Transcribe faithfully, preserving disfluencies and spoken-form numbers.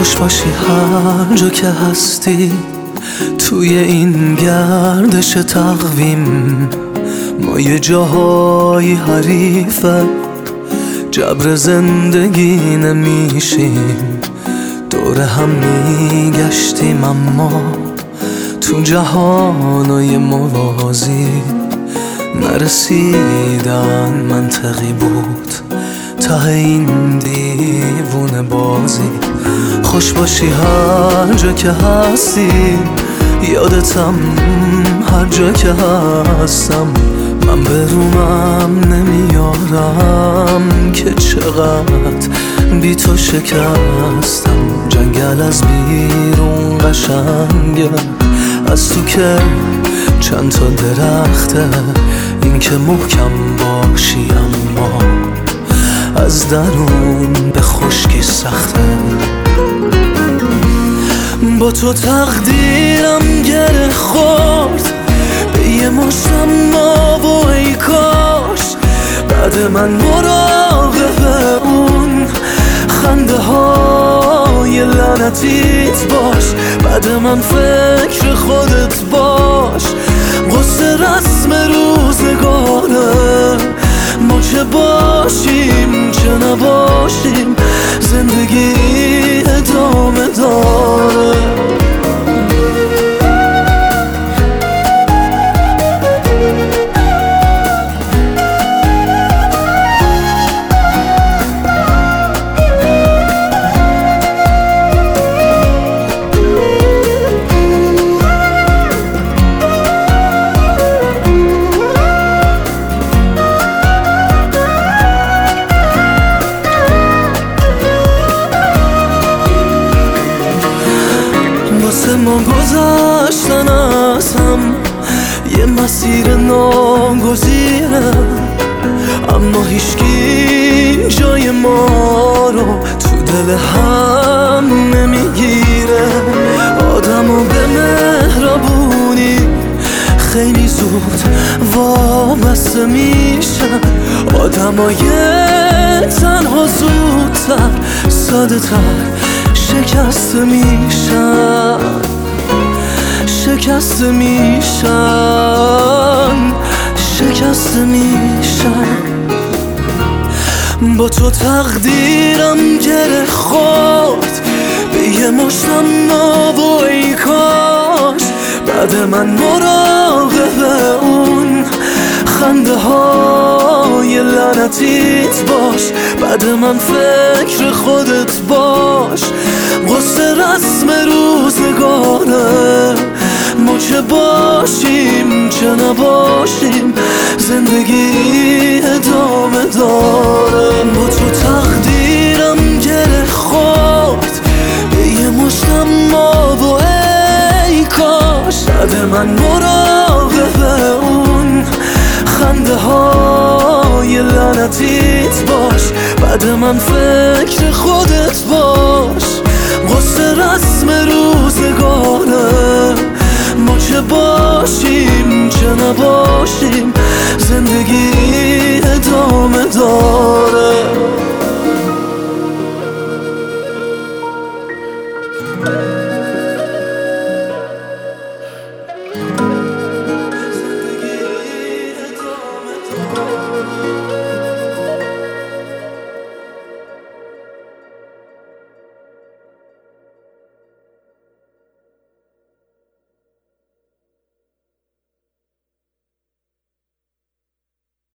خوش باشی هر جا که هستی، توی این گردش تقویم ما یه جاهای حریفه، جبر زندگی نمیشیم، دور هم میگشتیم اما تو جهانای موازی نرسیدن منطقی بود ته این دیوونه بازی. خوش باشی هر جا که هستی، یادتم هر جا که هستم، من به رومم نمیارم که چقدر بی تو شکستم. جنگل از بیرون قشنگه، از تو که چند تا درخته، این که محکم باشی اما از درون به خشکی سخته. با تو تقدیرم گره خورد به یه مشتم ما و ای کاش بعد من مراقب اون خنده های لعنتیت باش، بعد من فکر خودت باش. قصه رسم روزگاره، ما چه باشیم چه نباشیم، زندگی ادامه داره. ما گذشتن از هم یه مسیر ناگزیره، اما هیچکی جای ما رو تو دل هم نمیگیره. آدمو به مهربونی خیلی زود وابسته میشن، آدمای تنها زودتر ساده تر شکست میشن، شکست میشن، شکست میشن. با تو تقدیرم گره خورد به یه مشتم ما و ای کاش بعد من مراقب اون خنده های لعنتیت باش، بعد من فکر خودت باش. قصه رسم روزگاره، ما چه باشیم چه نباشیم، زندگی ادامه داره. با تو تقدیرم گره خورد به یه مشتم ما و ای کاش بعد من مراقب اون خنده های لعنتیت باش، بعد من فکر خودت باش. قصه رسم روزگاره، ما چه باشیم چه نباشیم، زندگی ادامه داره.